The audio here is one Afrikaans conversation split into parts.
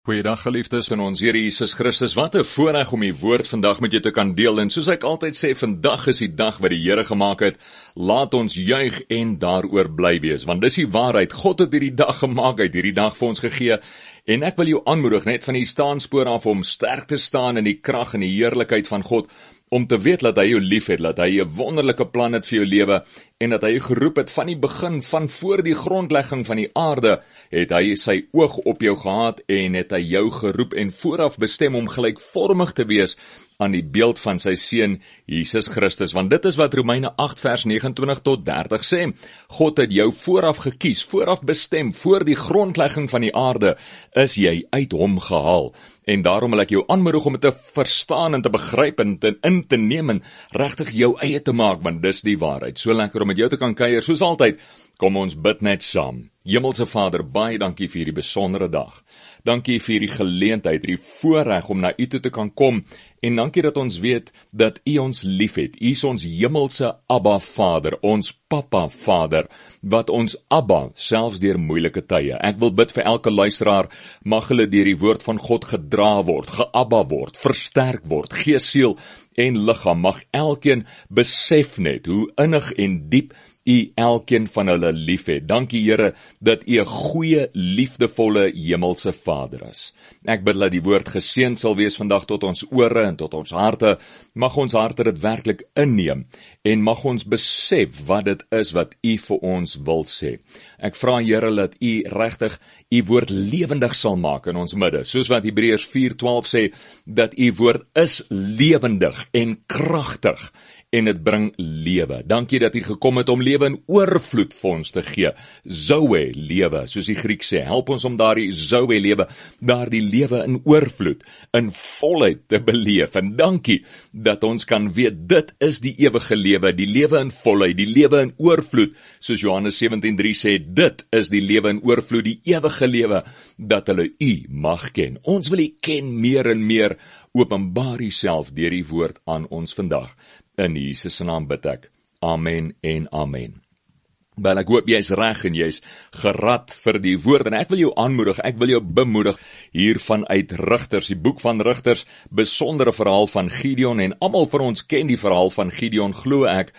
Goeiedag geliefdes in ons Here Jesus Christus. Wat 'n voorreg om die woord vandag met jou te kan deel. En soos ek altyd sê, vandag is die dag wat die Here gemaak het. Laat ons juig en daaroor bly wees, want dis die waarheid. God het hierdie dag gemaak, hy het hierdie dag vir ons gegee. En ek wil jou aanmoedig net van die staanspore af om sterk te staan in die krag en die heerlikheid van God, om te weet dat hy jou lief het, dat hy 'n wonderlike plan het vir jou lewe, en dat hy geroep het van die begin, van voor die grondlegging van die aarde, het hy sy oog op jou gehad, en het hy jou geroep en vooraf bestem om gelykvormig te wees aan die beeld van sy seun, Jesus Christus. Want dit is wat Romeine 8 vers 29 tot 30 sê. God het jou vooraf gekies, vooraf bestem, voor die grondlegging van die aarde, is jy uit hom gehaal. En daarom wil ek jou aanmoedig om te verstaan en te begryp en in te neem en regtig jou eie te maak, want dis die waarheid. So lekker om met jou te kan kuier, soos altyd. Kom ons bid net saam. Hemelse Vader, baie dankie vir hierdie besondere dag. Dankie vir hierdie geleentheid, hierdie voorreg om na U toe te kan kom, en dankie dat ons weet dat U ons liefhet. U is ons hemelse Abba Vader, ons Papa Vader, wat ons Abba, selfs deur moeilike tye. Ek wil bid vir elke luisteraar, mag hulle deur die woord van God gedra word, geabba word, versterk word, gees, siel en liggaam. Mag elkeen besef net hoe innig en diep U elkeen van hulle lief het. Dankie Here dat U 'n goeie, liefdevolle hemelse Vader is. Ek bid dat die woord geseën sal wees vandag tot ons ore en tot ons harte. Mag ons harte dit werklik inneem en mag ons besef wat dit is wat U vir ons wil sê. Ek vra Here dat U regtig U woord lewendig sal maak in ons midde, soos wat Hebreërs 4:12 sê, dat U woord is lewendig en kragtig en dit bring lewe. Dankie dat U gekom het om lewe in oorvloed vir ons te gee. Zoe lewe, soos die Griek sê. Help ons om daardie Zoe lewe, daardie lewe in oorvloed, in volheid te beleef. En dankie dat ons kan weet, dit is die ewige lewe, die lewe in volheid, die lewe in oorvloed. Soos Johannes 17:3 sê, dit is die lewe in oorvloed, die ewige lewe, dat hulle U mag ken. Ons wil U ken meer en meer. Openbaar Uself deur die woord aan ons vandag. In Jesus se naam bid ek. Amen en amen. Wel, ek hoop jy is reg en jy is gerad vir die woord, en ek wil jou aanmoedig, ek wil jou bemoedig hier vanuit Rigters, die boek van Rigters, besondere verhaal van Gideon, en almal van ons ken die verhaal van Gideon, glo ek,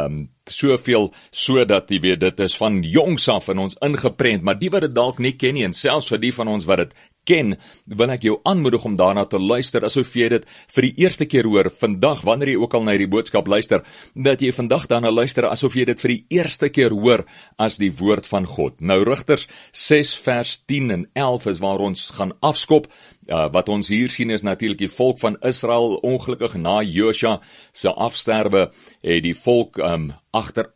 soveel, sodat jy weet, dit is van jongs af in ons ingeprent, maar die wat dit dalk nie ken nie, en selfs vir die van ons wat dit ken, wil ek jou aanmoedig om daarna te luister, asof jy dit vir die eerste keer hoor, vandag, wanneer jy ook al na die boodskap luister, dat jy vandag daarna luister, asof jy dit vir die eerste keer hoor, as die woord van God. Nou, Rigters 6 vers 10 en 11 is waar ons gaan afskop. Wat ons hier sien is natuurlik die volk van Israel, ongelukkig na Josua se afsterwe, het die volk agter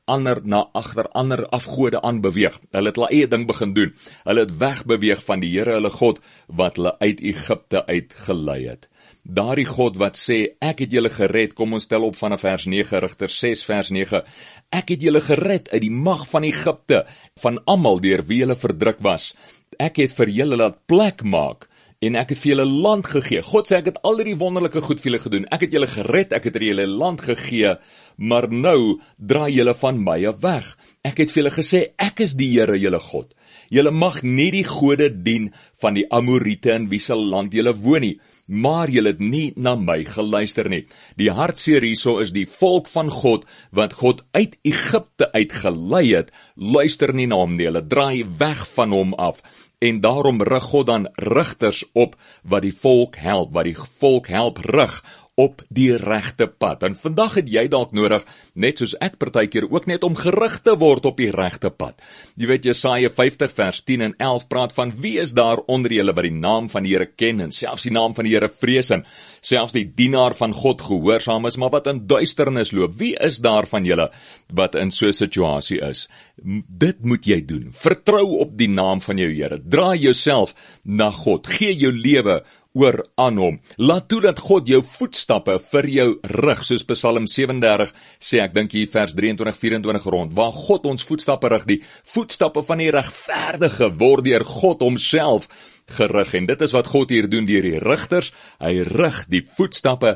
ander afgode aanbeweeg. Hulle het hulle eie ding begin doen. Hulle het wegbeweeg van die Here hulle God, wat hulle uit Egipte uitgelei het. Daardie God wat sê, ek het julle gered, kom ons tel op vanaf vers 9, Rigters 6 vers 9, ek het julle gered uit die mag van Egipte, van almal deur wie julle verdruk was. Ek het vir julle laat plek maak, en ek het vir julle land gegee. God sê, ek het al die wonderlike goed vir julle gedoen. Ek het julle gered, ek het julle land gegee, maar nou draai julle van my af weg. Ek het vir julle gesê, ek is die Here julle God. Julle mag nie die gode dien van die Amorite in wie se land julle woon nie, maar julle het nie na my geluister nie. Die hartseer hierso is die volk van God, wat God uit Egipte uitgelei het, luister nie na hom nie, hulle draai weg van hom af. En daarom rig God dan rigters op, wat die volk help rig op die regte pad. En vandag het jy dalk nodig, net soos ek partykeer ook net, om gerig te word op die regte pad. Jy weet, Jesaja 50 vers 10 en 11 praat van, wie is daar onder julle wat die naam van die Here ken, en selfs die naam van die Here vrees, en selfs die dienaar van God gehoorsaam is, maar wat in duisternis loop? Wie is daar van julle wat in so 'n situasie is? Dit moet jy doen. Vertrou op die naam van jou Here. Draai jouself na God. Gee jou lewe oor aan hom. Laat toe dat God jou voetstappe vir jou rig, soos Psalm 37 sê, ek dink hier vers 23-24 rond, waar God ons voetstappe rig, die voetstappe van die regverdige word deur God homself gerig, en dit is wat God hier doen deur die rigters. Hy rig die voetstappe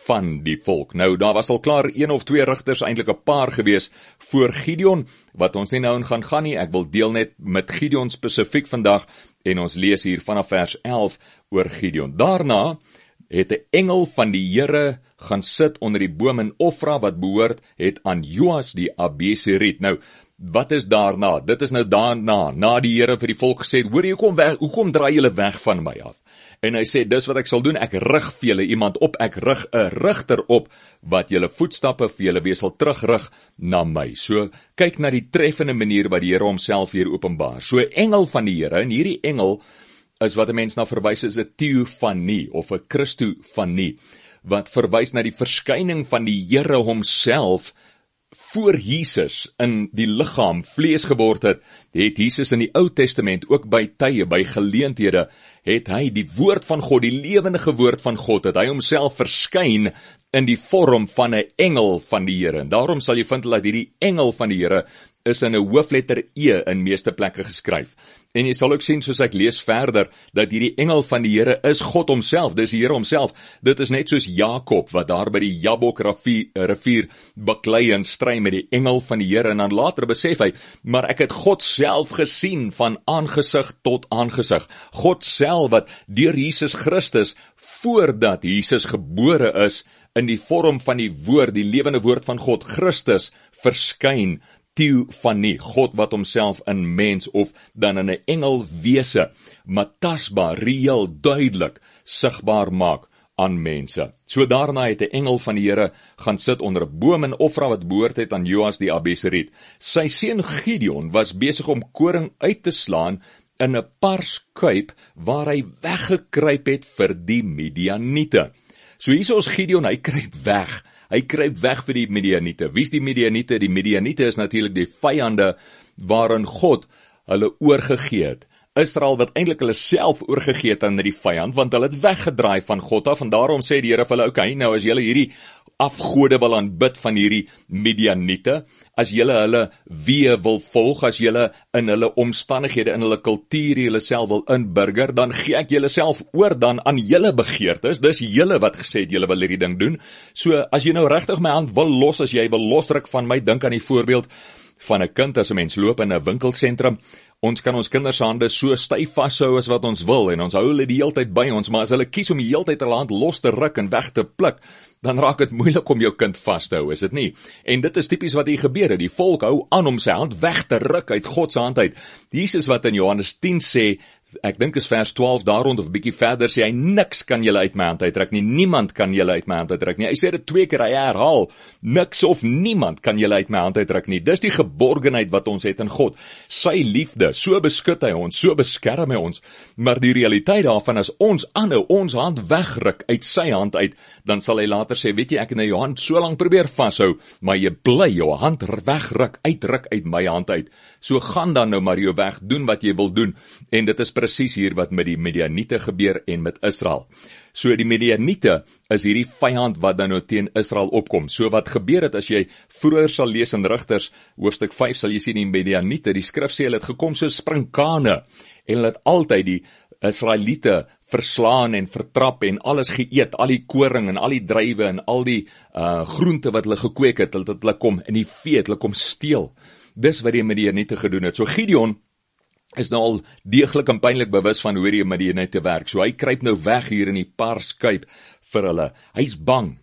van die volk. Nou, daar was al klaar 1 of 2 rigters, eintlik 'n paar gewees voor Gideon, wat ons nie nou in gaan nie. Ek wil deel net met Gideon spesifiek vandag, en ons lees hier vanaf vers 11 oor Gideon. Daarna het 'n engel van die Here gaan sit onder die boom in Ofra, wat behoort het aan Joas die Abeseriet. Nou, wat is daarna? Dit is nou daarna, na die Here vir die volk gesê, hoor jy, hoekom draai julle weg van my af? En hy sê, dis wat ek sal doen, ek rig vir julle iemand op, ek rig 'n rigter op, wat julle voetstappe vir julle weer sal terugrig na my. So, kyk na die treffende manier wat die Here homself hier openbaar. So, engel van die Here, en hierdie engel is wat 'n mens na verwys is 'n teofanie, of 'n Christofanie, wat verwys na die verskyning van die Here homself, voor Jesus in die liggaam vlees geword het Jesus in die Ou Testament, ook by tye, by geleenthede, het hy die woord van God, die lewendige woord van God, het hy homself verskyn in die vorm van 'n engel van die Here. En daarom sal jy vind dat hierdie engel van die Here is in 'n hoofletter E in meeste plekke geskryf. En jy sal ook sien, soos ek lees verder, dat hierdie engel van die Here is God homself, dis die Here homself. Dit is net soos Jakob, wat daar by die Jabok rivier baklei en stry met die engel van die Here, en dan later besef hy, maar ek het God self gesien van aangesig tot aangesig. God self wat deur Jesus Christus, voordat Jesus gebore is, in die vorm van die woord, die lewende woord van God, Christus, verskyn, teofanie, God wat homself in mens of dan in 'n engelwese, maar tasbaar, reëel, duidelik, sigbaar maak aan mense. So daarna het 'n engel van die Here gaan sit onder 'n boom in Ofra wat behoort het aan Joas die Abeseriet. Sy seun Gideon was besig om koring uit te slaan in 'n parskuip waar hy weggekruip het vir die Midianiete. So hier is ons Gideon, hy kruip weg. Hy kruip weg vir die Midianiete. Wie is die Midianiete? Die Midianiete is natuurlik die vyande waarin God hulle oorgegee het. Israel wat eintlik hulle self oorgegee het aan die vyand, want hulle het weggedraai van God af, en daarom sê die Here vir hulle, okay, nou as julle hierdie afgode wil aanbid van hierdie Midianiete, as julle hulle weë wil volg, as julle in hulle omstandighede, in hulle kultuur, julle self wil inburger, dan gee ek julle self oor dan aan julle begeertes, dis julle wat gesê het, julle wil hierdie ding doen. So, as jy nou regtig my hand wil los, as jy wil losruk van my, dink aan die voorbeeld van 'n kind, as 'n mens loop in 'n winkelsentrum, ons kan ons kinders se hande so styf vashou as wat ons wil, en ons hou hulle die hele tyd by ons, maar as hulle kies om die hele tyd hulle hand los te ruk en weg te pluk, dan raak dit moeilik om jou kind vas te hou, is dit nie? En dit is tipies wat hier gebeur het, die volk hou aan om sy hand weg te ruk uit God se hand uit. Jesus wat in Johannes 10 sê, ek dink is vers 12 daar rond of 'n bietjie verder, sê hy, niks kan julle uit my hand uitruk nie, niemand kan julle uit my hand uitruk nie. Hy sê dit 2 keer, hy herhaal, niks of niemand kan julle uit my hand uitruk nie. Dis die geborgenheid wat ons het in God. Sy liefde, so beskud hy ons, so beskerm hy ons, maar die realiteit daarvan is, ons aanhou ons hand wegruk uit sy hand uit, dan sal hy later sê, weet jy, ek het nou jou hand so lank probeer vashou, maar jy bly jou hand wegruk, uitruk uit my hand uit. So gaan dan nou maar jou weg, doen wat jy wil doen, en dit is presies hier wat met die Midianiete gebeur en met Israel. So die Midianiete is hierdie vyand wat dan nou teen Israel opkom. So wat gebeur het, as jy vroeër sal lees in Rigters, hoofstuk 5, sal jy sien die Midianiete, die skrif sê hulle het gekom so sprinkane, en hulle het altyd die Israeliete verslaan en vertrap en alles geëet, al die koring en al die druiwe en al die groente wat hulle gekweek het, hulle kom in die vee, hulle kom steel. Dis wat die Midianiete gedoen het. So Gideon is nou al deeglik en pynlik bewus van hoe die Midianiete werk. So hy kruip nou weg hier in die parskuip vir hulle. Hy's bang,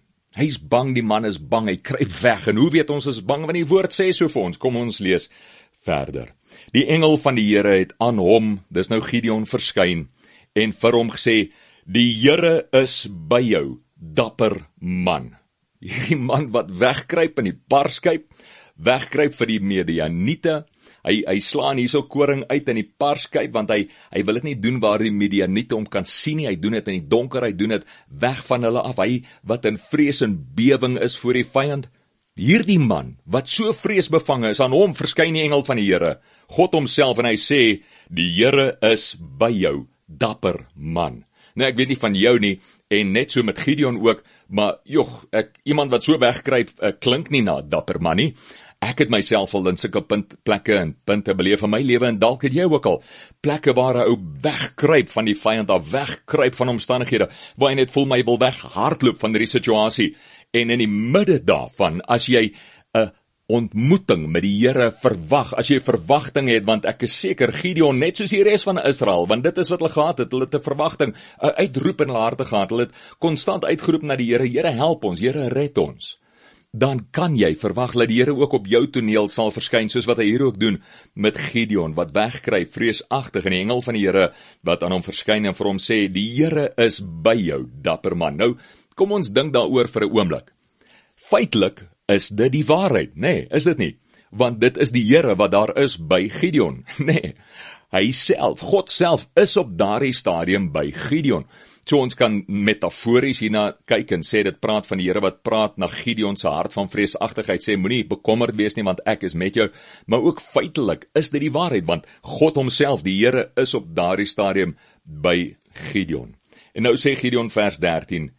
die man is bang, hy kruip weg. En hoe weet ons is bang, want die woord sê so vir ons? Kom ons lees verder. Die engel van die Here het aan hom, dis nou Gideon, verskyn en vir hom gesê, die Here is by jou, dapper man. Hierdie man wat wegkruip in die parskuip, wegkruip vir die Midianiete. Hy slaan hierso koring uit in die parskuip, want hy wil dit nie doen waar die Midianiete hom kan sien nie, hy doen dit in die donker, hy doen dit weg van hulle af, hy wat in vrees en bewing is voor die vyand. Hierdie man, wat so vreesbevange is, aan hom verskyn die engel van die Here, God homself, en hy sê, die Here is by jou, dapper man. Nou ek weet nie van jou nie, en net so met Gideon ook, maar iemand wat so wegkruip, klink nie na dapper man nie. Ek het myself al in sulke plekke en punte beleef in my lewe, en dalk het jy ook al plekke waar 'n ou wegkruip van die vyand af, wegkruip van omstandighede, waar jy net voel my wil weghardloop van die situasie, en in die midde daarvan, as jy 'n ontmoeting met die Here verwag, as jy verwagting het, want ek is seker, Gideon, net soos die res van Israel, want dit is wat hulle gehad het, hulle het 'n verwagting, 'n uitroep in hulle harte gehad, hulle het konstant uitgeroep na die Here, Here help ons, Here red ons. Dan kan jy verwag dat die Here ook op jou toneel sal verskyn, soos wat hy hier ook doen met Gideon, wat wegkruip, vreesagtig, en die engel van die Here wat aan hom verskyn en vir hom sê, die Here is by jou, dapper man. Nou, kom ons dink daaroor vir 'n oomblik. Feitelik is dit die waarheid, nee, is dit nie? Want dit is die Here wat daar is by Gideon, nee. Hy self, God self, is op daardie stadium by Gideon. So ons kan metafories hierna kyk en sê dit praat van die Here wat praat na Gideon se hart van vreesagtigheid, sê moenie bekommerd wees nie, want ek is met jou, maar ook feitelik is dit die waarheid, want God homself, die Here, is op daardie stadium by Gideon. En nou sê Gideon vers 13,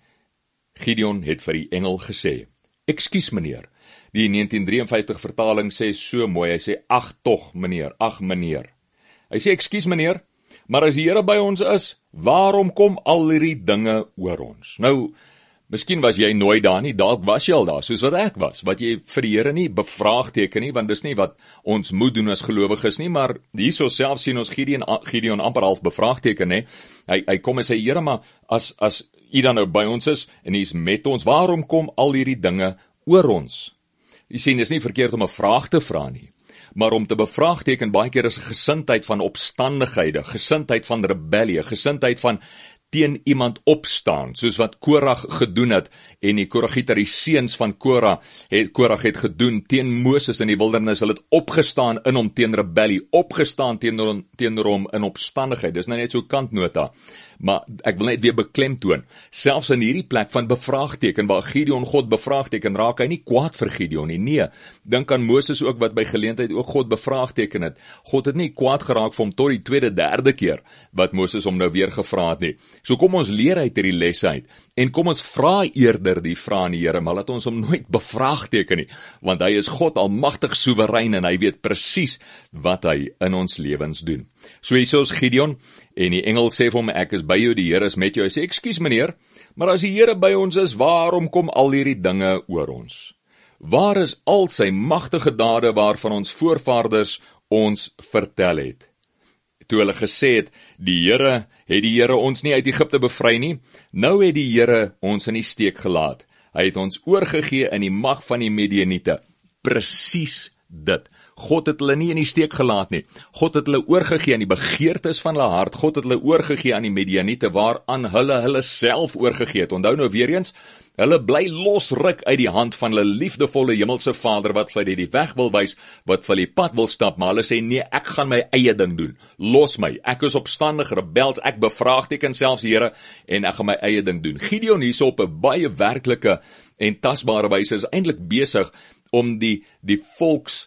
Gideon het vir die engel gesê, ekskuus meneer, die 1953 vertaling sê so mooi, hy sê, ag tog meneer, ag meneer, hy sê ekskuus meneer, maar as die Here by ons is, waarom kom al hierdie dinge oor ons? Nou, miskien was jy nooit daar nie, dalk was jy al daar, soos wat ek was, wat jy vir die Here nie bevraagteken nie, want dis nie wat ons moet doen as gelowiges nie, maar hierso self sien ons Gideon amper half bevraagteken, nee. Hy kom en sê, Here, maar as U dan nou by ons is, en U is met ons, waarom kom al hierdie dinge oor ons? Jy sien, dis nie verkeerd om 'n vraag te vra nie, maar om te bevraagteken baie keer is 'n gesindheid van opstandighede, gesindheid van rebellie, gesindheid van teen iemand opstaan, soos wat Korag gedoen het, en die Koragieter, die seuns van Korag het gedoen teen Moses in die wildernis, hulle het opgestaan in hom teen rebellie, opgestaan teenoor hom in opstandigheid, dis nou net so kantnota, maar ek wil net weer beklemtoon, selfs in hierdie plek van bevraagteken, waar Gideon God bevraagteken, raak hy nie kwaad vir Gideon nie, nee, dink aan Moses ook, wat by geleentheid ook God bevraagteken het, God het nie kwaad geraak vir hom tot die tweede, derde keer, wat Moses hom nou weer gevra het nie. So kom ons leer uit hierdie les uit, en kom ons vra eerder die vraag aan die Here, maar laat ons hom nooit bevraagteken nie, want hy is God almagtig soewerein, en hy weet presies wat hy in ons lewens doen. So hier is Gideon, en die engel sê vir hom, ek is by jou, die Here is met jou. Hy sê, ekskuus meneer, maar as die Here by ons is, waarom kom al hierdie dinge oor ons? Waar is al sy magtige dade waarvan ons voorvaders ons vertel het? Toe hulle gesê het die Here ons nie uit Egipte bevry nie, nou het die Here ons in die steek gelaat. Hy het ons oorgegee in die mag van die Midianiete. Presies dit. God het hulle nie in die steek gelaat nie. God het hulle oorgegee aan die begeertes van hulle hart. God het hulle oorgegee aan die Midianiete, waaraan hulle self oorgegee het. Onthou nou weer eens, hulle bly losruk uit die hand van hulle liefdevolle hemelse Vader, wat vir hulle die weg wil wys, wat vir hulle die pad wil stap, maar hulle sê, nee, ek gaan my eie ding doen. Los my, ek is opstandig, rebels, ek bevraagteken selfs die Here, en ek gaan my eie ding doen. Gideon hierso op 'n baie werklike en tasbare wyse is eintlik besig om die volks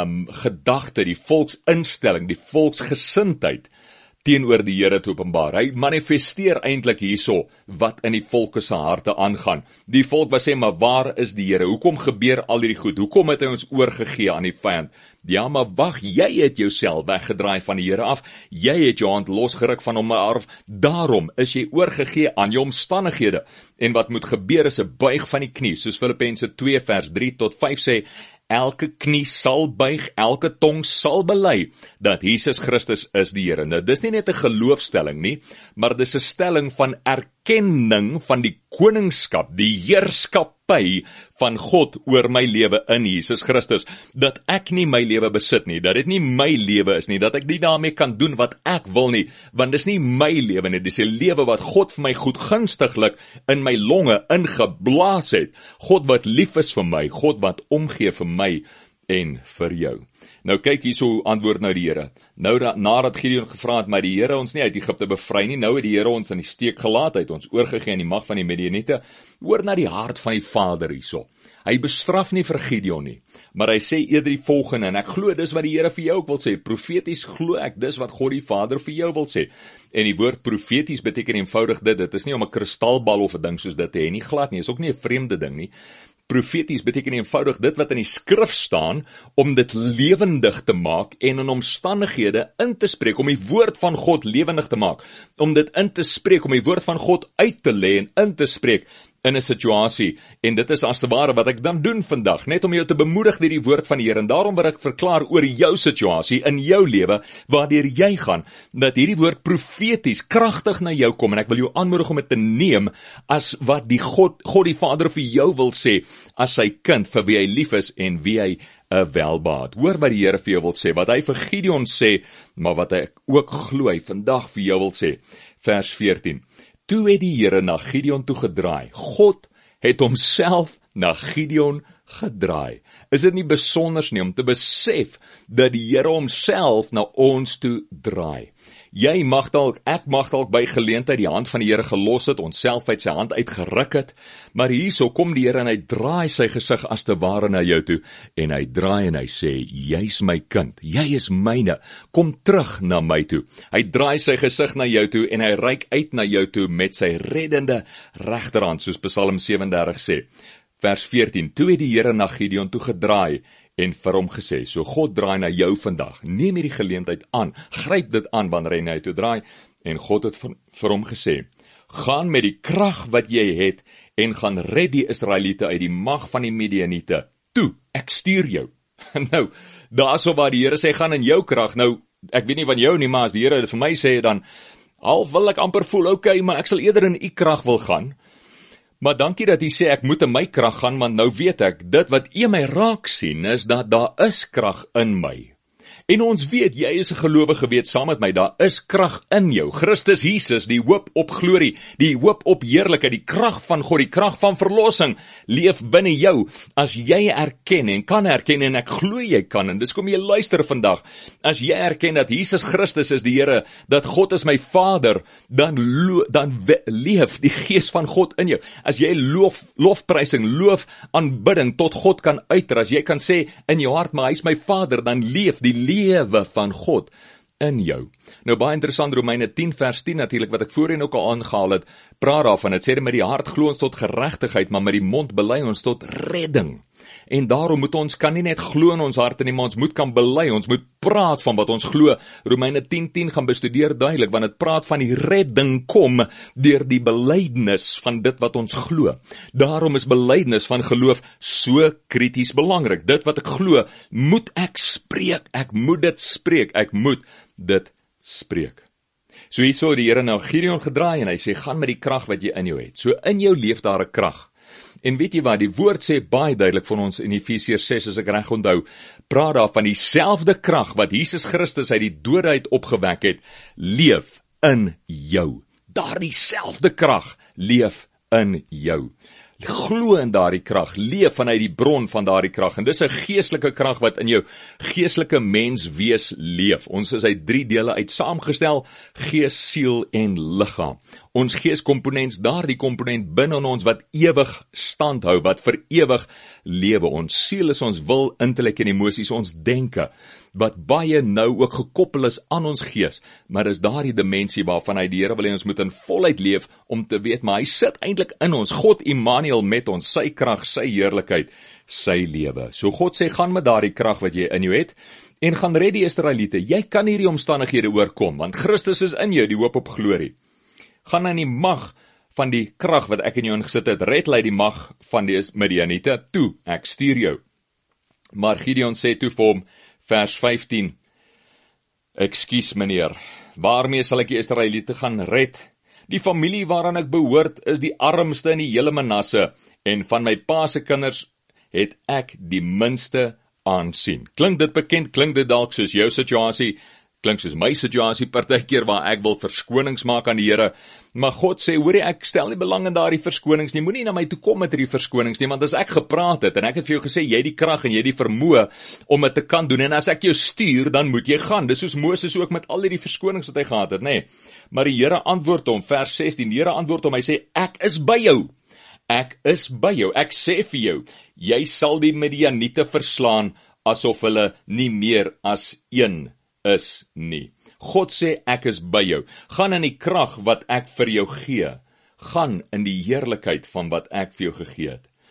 gedagte, die volksinstelling, die volksgesindheid teenoor die Here te openbaar. Hy manifesteer eintlik hierso wat in die volke se harte aangaan. Die volk wat sê, maar waar is die Here? Hoekom gebeur al hierdie goed? Hoekom het hy ons oorgegee aan die vyand? Ja, maar wag, jy het jouself weggedraai van die Here af. Jy het jou hand losgeruk van hom af. Daarom is jy oorgegee aan jou omstandighede. En wat moet gebeur is 'n buig van die knie, soos Filippense 2 vers 3 tot 5 sê, elke knie sal buig, elke tong sal bely, dat Jesus Christus is die Here. Nou, dis nie net 'n geloofstelling nie, maar dis 'n stelling van erkenning van die koningskap, die heerskappy van God oor my lewe in Jesus Christus, dat ek nie my lewe besit nie, dat dit nie my lewe is nie, dat ek nie daarmee kan doen wat ek wil nie, want dis nie my lewe nie, dis 'n lewe wat God vir my goedgunstiglik in my longe ingeblaas het, God wat lief is vir my, God wat omgee vir my en vir jou. Nou kyk hierso antwoord nou die Here. Nou nadat Gideon gevra het, maar die Here ons nie uit Egipte bevry nie, nou het die Here ons in die steek gelaat, hy het ons oorgegee aan die mag van die Midianiete. Hoor na die hart van die Vader hierso. Hy bestraf nie vir Gideon nie, maar hy sê eerder die volgende, en ek glo dis wat die Here vir jou ook wil sê, profeties glo ek dis wat God die Vader vir jou wil sê. En die woord profeties beteken eenvoudig dit is nie om 'n kristalbal of 'n ding soos dit te hê nie, glad nie, is ook nie 'n vreemde ding nie. Profeties beteken eenvoudig dit wat in die skrif staan, om dit lewendig te maak en in omstandighede in te spreek, om die woord van God lewendig te maak, om dit in te spreek, om die woord van God uit te lê en in te spreek in 'n situasie, en dit is as te ware wat ek dan doen vandag, net om jou te bemoedig deur die woord van die Here, en daarom wil ek verklaar oor jou situasie, in jou lewe, waardeur jy gaan, dat hierdie woord profeties, kragtig na jou kom, en ek wil jou aanmoedig om dit te neem, as wat die God die Vader vir jou wil sê, as sy kind, vir wie hy lief is, en wie hy welbaat. Hoor wat die Here vir jou wil sê, wat hy vir Gideon sê, maar wat hy ook glo hy vandag vir jou wil sê. Vers 14. Toe het die Here na Gideon toe gedraai. God het homself na Gideon gedraai. Is dit nie besonders nie om te besef dat die Here homself na ons toe draai? Jy mag dalk, ek mag dalk by geleentheid die hand van die Here gelos het, onsself uit sy hand uitgeruk het, maar hierso kom die Here en hy draai sy gesig as te ware na jou toe, en hy draai en hy sê, jy's my kind, jy is myne, kom terug na my toe. Hy draai sy gesig na jou toe en hy reik uit na jou toe met sy reddende regterhand, soos Psalm 37 sê. Vers 14, toe het die Here na Gideon toe gedraai, en vir hom gesê, so God draai na jou vandag, neem hierdie geleentheid aan, gryp dit aan wanneer hy na jou toe draai, en God het vir hom gesê, gaan met die krag wat jy het, en gaan red die Israeliete uit die mag van die Midianiete, toe, ek stuur jou. Nou, daarso waar die Here sê, gaan in jou krag, nou, ek weet nie van jou nie, maar as die Here dit vir my sê, dan, half wil ek amper voel, okay, maar ek sal eerder in u krag wil gaan, maar dankie dat jy sê, ek moet in my krag gaan, want nou weet ek, dit wat jy my raak sien, is dat daar is krag in my. En ons weet, jy is 'n gelowige, weet saam met my, daar is krag in jou. Christus Jesus, die hoop op glorie, die hoop op heerlikheid, die krag van God, die krag van verlossing, leef binne jou, as jy erken en kan erken, en ek glo jy kan, en dis kom jy luister vandag, as jy erken dat Jesus Christus is die Here, dat God is my Vader, dan leef die Gees van God in jou. As jy lofprysing, aanbidding tot God kan uiter, as jy kan sê in jou hart, maar hy is my Vader, dan leef die lewe van God in jou. Nou baie interessant, Romeine 10 vers 10 natuurlik, wat ek voorheen ook al aangehaal het, praat daarvan, het sê met die hart glo ons tot geregtigheid, maar met die mond bely ons tot redding. En daarom moet ons kan nie net glo in ons harte nie, maar ons moet kan bely, ons moet praat van wat ons glo. Romeine 10:10 gaan bestudeer duidelik, want het praat van die redding kom deur die belydenis van dit wat ons glo. Daarom is belydenis van geloof so krities belangrik. Dit wat ek glo, moet ek spreek, ek moet dit spreek, ek moet dit spreek. So hierso het die Here nou Gideon gedraai en hy sê, gaan met die krag wat jy in jou het. So in jou leef daar 'n krag. En weet jy wat, die woord sê baie duidelik van ons in Efesiërs 6, as ek reg onthou, praat daar van dieselfde krag wat Jesus Christus uit die dode uit opgewek het, leef in jou. Daardie selfde krag leef in jou. Glo in daardie krag, leef vanuit die bron van daardie krag, en dis 'n geestelike krag wat in jou geestelike menswees leef. Ons is uit 3 dele uit saamgestel, gees, siel en liggaam. Ons geeskomponent, daardie komponent binne in ons wat ewig stand hou, wat vir ewig lewe. Ons siel is ons wil, intellek en emosies, ons denke, wat baie nou ook gekoppel is aan ons gees, maar is daardie dimensie waarvan hy die Here wil hê ons moet in volheid leef, om te weet, maar hy sit eintlik in ons, God Immanuel met ons, sy krag, sy heerlikheid, sy lewe. So God sê, gaan met daardie krag wat jy in jou het, en gaan red die Israeliete. Jy kan hierdie omstandighede oorkom, want Christus is in jou, die hoop op glorie. Gaan in die mag van die krag wat ek in jou ingesit het, red lei die mag van die Midianiete, toe, ek stuur jou. Maar Gideon sê toe vir hom, vers 15, ekskuus meneer, waarmee sal ek die Israeliete gaan red? Die familie waaraan ek behoort is die armste in die hele Manasse, en van my pa se kinders het ek die minste aansien. Klink dit bekend, klink dit dalk soos jou situasie, klink soos my situasie partykeer waar ek wil verskonings maak aan die Here, maar God sê, hoorie, ek stel nie belang in daardie verskonings nie, moenie na my toe kom met hierdie verskonings nie, want as ek gepraat het, en ek het vir jou gesê, jy het die krag en jy het die vermoë om dit te kan doen, en as ek jou stuur, dan moet jy gaan. Dis soos Moses ook met al die verskonings wat hy gehad het, nee. Maar die Here antwoord hom, vers 16, die Here antwoord hom, hy sê, ek is by jou. Ek is by jou, ek sê vir jou, jy sal die Midianiete verslaan, asof hulle nie meer as een is nie. God sê, ek is by jou. Gaan in die krag wat ek vir jou gee. Gaan in die heerlikheid van wat ek vir jou gegee het.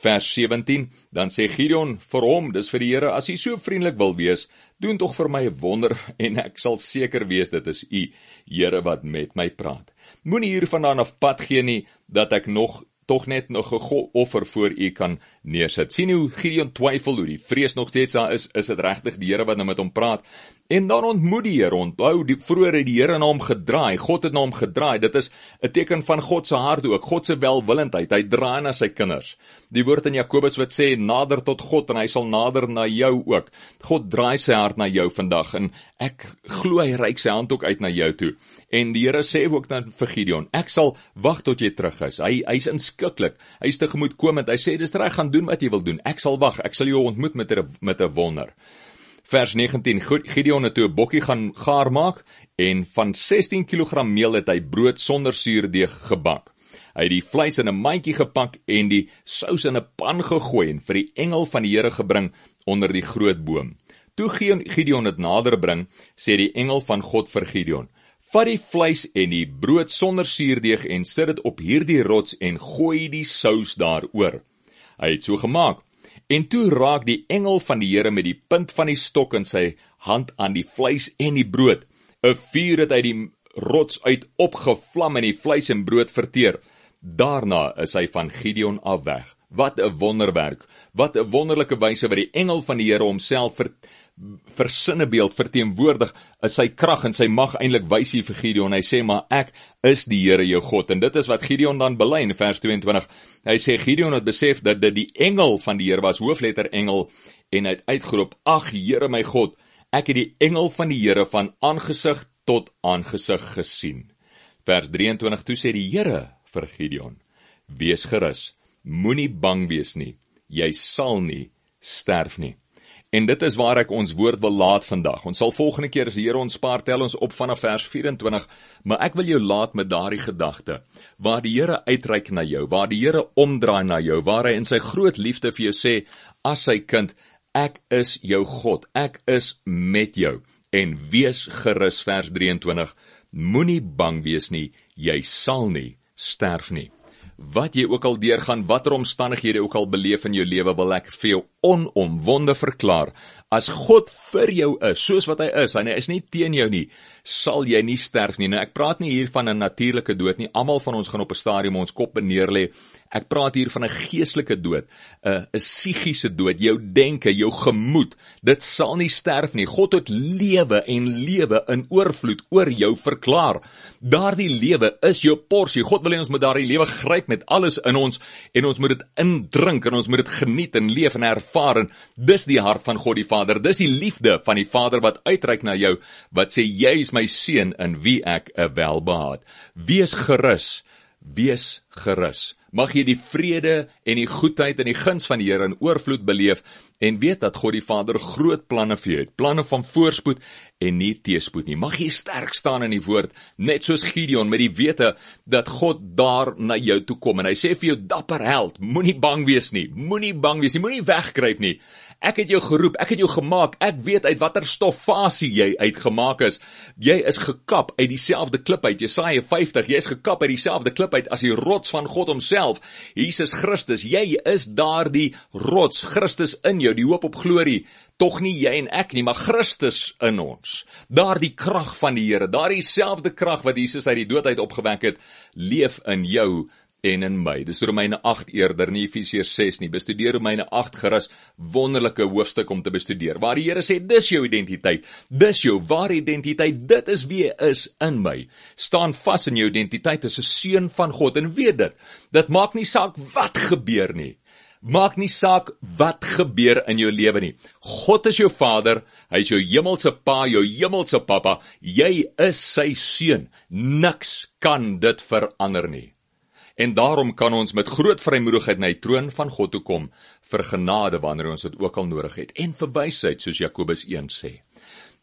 Vers 17, dan sê Gideon vir hom, dis vir die Here, as u so vriendelik wil wees, doen tog vir my 'n wonder, en ek sal seker wees, dit is u, Here, wat met my praat. Moenie hiervandaan af pad gee nie, dat ek tog net nog 'n offer voor u kan neersit. Sien hoe Gideon twyfel, hoe die vrees nog steeds daar is dit regtig die Here wat nou met hom praat? En dan ontmoet die Here, onthou, vroeër het die Here na hom gedraai, God het na hom gedraai, dit is 'n teken van God se hart ook, God se welwillendheid, hy draai na sy kinders. Die woord in Jakobus wat sê, nader tot God en hy sal nader na jou ook. God draai sy hart na jou vandag, en ek glo hy reik sy hand ook uit na jou toe. En die Here sê ook dan vir Gideon, ek sal wag tot jy terug is. Hy's inskikkelik, hy's tegemoetkomend, hy sê, dis reg, gaan doen wat jy wil doen, ek sal wag, ek sal jou ontmoet met 'n wonder. Vers 19, Gideon het toe 'n bokkie gaan gaar maak, en van 16 kg meel het hy brood sonder suurdeeg gebak. Hy het die vleis in 'n mandjie gepak en die sous in 'n pan gegooi en vir die engel van die Here gebring onder die groot boom. Toe Gideon het nader bring, sê die engel van God vir Gideon, vat die vleis en die brood sonder suurdeeg en sit dit op hierdie rots en gooi die sous daaroor. Hy het so gemaak. En toe raak die engel van die Here met die punt van die stok in sy hand aan die vleis en die brood. 'n Vuur het uit die rots uit opgevlam en die vleis en brood verteer. Daarna is hy van Gideon af weg. Wat 'n wonderwerk, wat 'n wonderlike wyse wat die engel van die Here homself versinnebeeld verteenwoordig, is sy krag en sy mag eintlik wys hier vir Gideon. Hy sê, maar ek is die Here jou God, en dit is wat Gideon dan bely in vers 22. Hy sê, Gideon het besef dat dit die engel van die Here was, hoofletter engel, en hy het uitgeroep, ag Here my God, ek het die engel van die Here van aangesig tot aangesig gesien. Vers 23, toe sê die Here vir Gideon, wees gerus, moenie bang wees nie, jy sal nie sterf nie. En dit is waar ek ons woord wil laat vandag. Ons sal volgende keer, as die Here ons spaar, tel ons op vanaf vers 24, maar ek wil jou laat met daardie gedagte, waar die Here uitreik na jou, waar die Here omdraai na jou, waar hy in sy groot liefde vir jou sê, as sy kind, ek is jou God, ek is met jou, en wees gerus, vers 23, moenie bang wees nie, jy sal nie sterf nie. Wat jy ook al deurgaan, watter omstandighede ook al beleef in jou lewe, wil ek vir jou onomwonde verklaar, as God vir jou is, soos wat hy is, en hy is nie teen jou nie, sal jy nie sterf nie. Nou, ek praat nie hier van 'n natuurlike dood nie, almal van ons gaan op 'n stadium ons kop neerlê. Ek praat hier van 'n geestelike dood, 'n psigiese dood, jou denke, jou gemoed, dit sal nie sterf nie. God het lewe en lewe in oorvloed oor jou verklaar. Daardie lewe is jou porsie. God wil hê ons moet daardie lewe gryp met alles in ons, en ons moet dit indrink, en ons moet dit geniet en leef en ervaar, en dis die hart van God die Vader, dis die liefde van die Vader wat uitreik na jou, wat sê, jy is my seun in wie ek 'n welbehaag. Wees gerus, wees gerus. Mag jy die vrede en die goedheid en die guns van die Here in oorvloed beleef, en weet dat God die Vader groot planne vir jou het, planne van voorspoed en nie teëspoed nie. Mag jy sterk staan in die woord, net soos Gideon, met die wete dat God daar na jou toe kom, en hy sê vir jou, dapper held, moenie bang wees nie, moenie wegkruip nie. Ek het jou geroep, ek het jou gemaak, ek weet uit watter stoffasie jy uitgemaak is. Jy is gekap uit dieselfde klip uit, Jesaja 50, jy is gekap uit dieselfde klip uit as die rots van God homself, Jesus Christus. Jy is daardie rots, Christus in jou, die hoop op glorie, tog nie jy en ek nie, maar Christus in ons. Daardie krag van die Here, daardie selfde krag wat Jesus uit die dood uit opgewek het, leef in jou en in my. Dis Romeine 8 eerder, nie Efesiërs 6 nie. Bestudeer Romeine 8 gerus, wonderlike hoofstuk om te bestudeer, waar die Here sê, dis jou identiteit, dis jou ware identiteit, dit is wie jy is in my. Staan vas in jou identiteit as 'n seun van God, en weet dit maak nie saak wat gebeur nie. Maak nie saak wat gebeur in jou lewe nie. God is jou Vader, hy is jou hemelse Pa, jou hemelse Papa, jy is sy seun, niks kan dit verander nie. En daarom kan ons met groot vrymoedigheid na die troon van God toe kom, vir genade wanneer ons dit ook al nodig het, en vir wysheid, soos Jakobus 1 sê.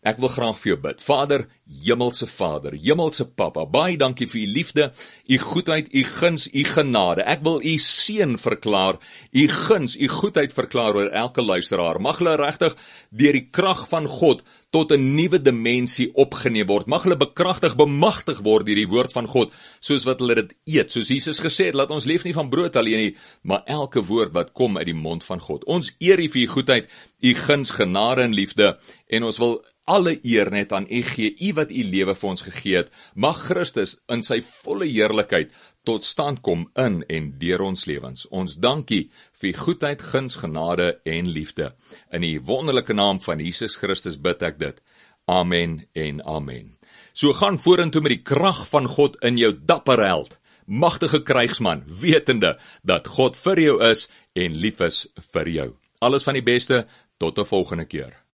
Ek wil graag vir jou bid. Vader, Hemelse Papa, baie dankie vir u liefde, u goedheid, u guns, u genade. Ek wil u seën verklaar, u guns, u goedheid verklaar oor elke luisteraar. Mag hulle regtig deur die krag van God tot 'n nuwe dimensie opgeneem word. Mag hulle bekragtig, bemagtig word deur die woord van God, soos wat hulle dit eet. Soos Jesus gesê het, laat ons leef nie van brood alleen nie, maar elke woord wat kom uit die mond van God. Ons eer u vir u goedheid, u guns, genade en liefde, en ons wil alle eer net aan u gee, u wat u lewe vir ons gegee het. Mag Christus in sy volle heerlikheid tot stand kom in en deur ons lewens. Ons dankie vir u goedheid, guns, genade en liefde. In die wonderlike naam van Jesus Christus bid ek dit. Amen en amen. So gaan vorentoe met die krag van God in jou, dapper held, magtige krygsman, wetende dat God vir jou is en lief is vir jou. Alles van die beste, tot 'n volgende keer.